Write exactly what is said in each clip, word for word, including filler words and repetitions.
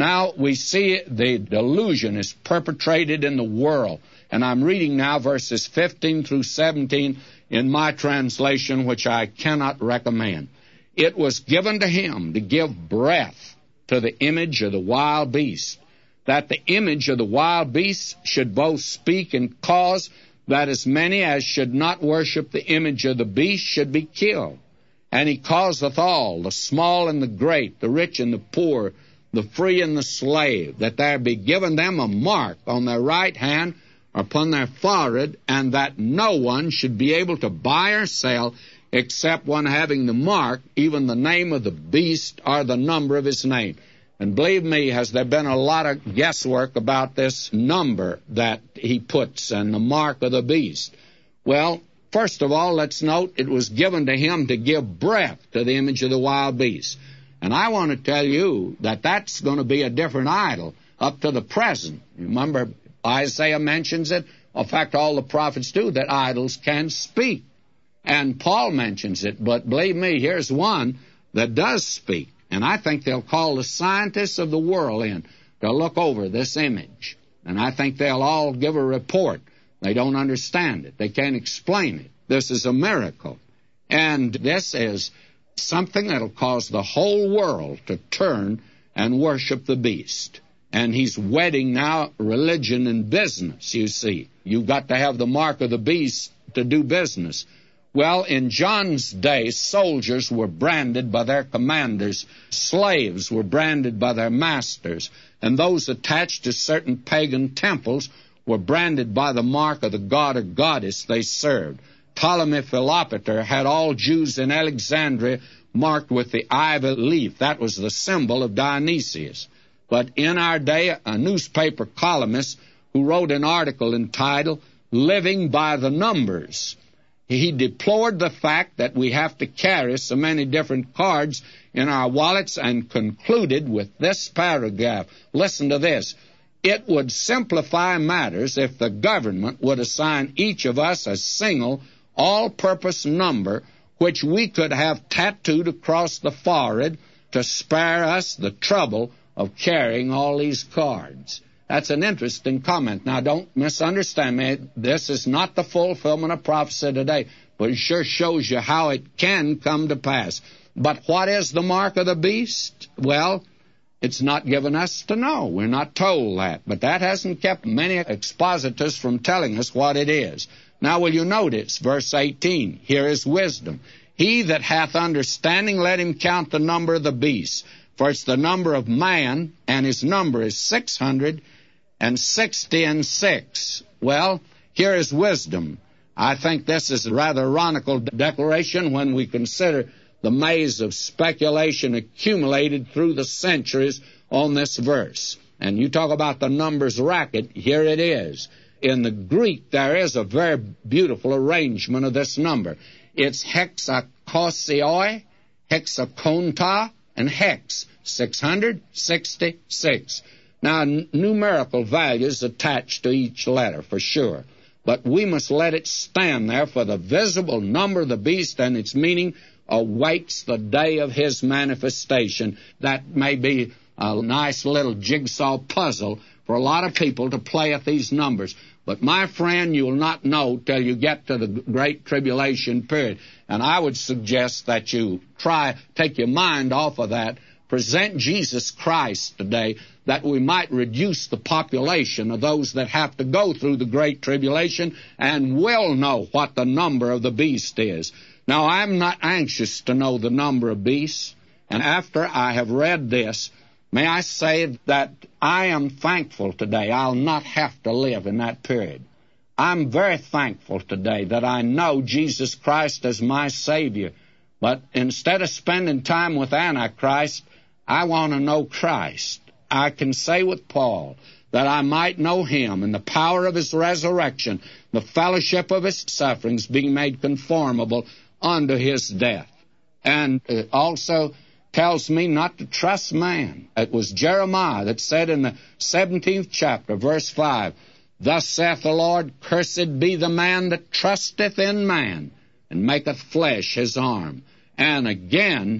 Now we see the delusion is perpetrated in the world. And I'm reading now verses fifteen through seventeen in my translation, which I cannot recommend. It was given to him to give breath to the image of the wild beast, that the image of the wild beast should both speak and cause that as many as should not worship the image of the beast should be killed. And he causeth all, the small and the great, the rich and the poor, the free and the slave, that there be given them a mark on their right hand or upon their forehead, and that no one should be able to buy or sell except one having the mark, even the name of the beast or the number of his name. And believe me, has there been a lot of guesswork about this number that he puts and the mark of the beast? Well, first of all, let's note it was given to him to give breath to the image of the wild beast. And I want to tell you that that's going to be a different idol up to the present. Remember, Isaiah mentions it. In fact, all the prophets do, that idols can speak. And Paul mentions it. But believe me, here's one that does speak. And I think they'll call the scientists of the world in to look over this image. And I think they'll all give a report. They don't understand it. They can't explain it. This is a miracle. And this is something that'll cause the whole world to turn and worship the beast. And he's wedding now religion and business, you see. You've got to have the mark of the beast to do business. Well, in John's day, soldiers were branded by their commanders. Slaves were branded by their masters. And those attached to certain pagan temples were branded by the mark of the god or goddess they served. Ptolemy Philopater had all Jews in Alexandria marked with the ivy leaf. That was the symbol of Dionysius. But in our day, a newspaper columnist who wrote an article entitled Living by the Numbers, he deplored the fact that we have to carry so many different cards in our wallets and concluded with this paragraph. Listen to this. It would simplify matters if the government would assign each of us a single all-purpose number which we could have tattooed across the forehead to spare us the trouble of carrying all these cards. That's an interesting comment. Now, don't misunderstand me. This is not the fulfillment of prophecy today, but it sure shows you how it can come to pass. But what is the mark of the beast? Well, it's not given us to know. We're not told that. But that hasn't kept many expositors from telling us what it is. Now, will you notice verse eighteen? Here is wisdom. He that hath understanding, let him count the number of the beast. For it's the number of man, and his number is six hundred and sixty and six. Well, here is wisdom. I think this is a rather ironical declaration when we consider the maze of speculation accumulated through the centuries on this verse. And you talk about the numbers racket, here it is. In the Greek, there is a very beautiful arrangement of this number. It's hexakosioi, hexakonta, and hex, six hundred sixty-six. Now, n- numerical values attached to each letter, for sure. But we must let it stand there, for the visible number of the beast and its meaning awaits the day of his manifestation. That may be a nice little jigsaw puzzle for a lot of people to play at these numbers. But, my friend, you will not know till you get to the Great Tribulation period. And I would suggest that you try, take your mind off of that, present Jesus Christ today, that we might reduce the population of those that have to go through the Great Tribulation and will know what the number of the beast is. Now, I'm not anxious to know the number of beasts, and after I have read this, may I say that I am thankful today I'll not have to live in that period. I'm very thankful today that I know Jesus Christ as my Savior. But instead of spending time with Antichrist, I want to know Christ. I can say with Paul that I might know him and the power of his resurrection, the fellowship of his sufferings, being made conformable unto his death. And it also tells me not to trust man. It was Jeremiah that said in the seventeenth chapter, verse five, Thus saith the Lord, Cursed be the man that trusteth in man, and maketh flesh his arm. And again,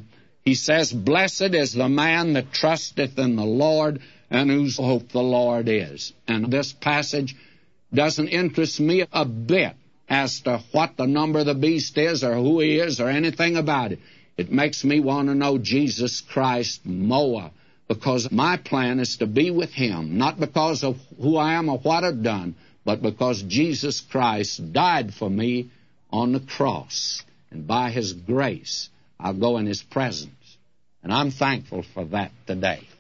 He says, "Blessed is the man that trusteth in the Lord, and whose hope the Lord is." And this passage doesn't interest me a bit as to what the number of the beast is or who he is or anything about it. It makes me want to know Jesus Christ more, because my plan is to be with him, not because of who I am or what I've done, but because Jesus Christ died for me on the cross. And by his grace, I'll go in his presence. And I'm thankful for that today.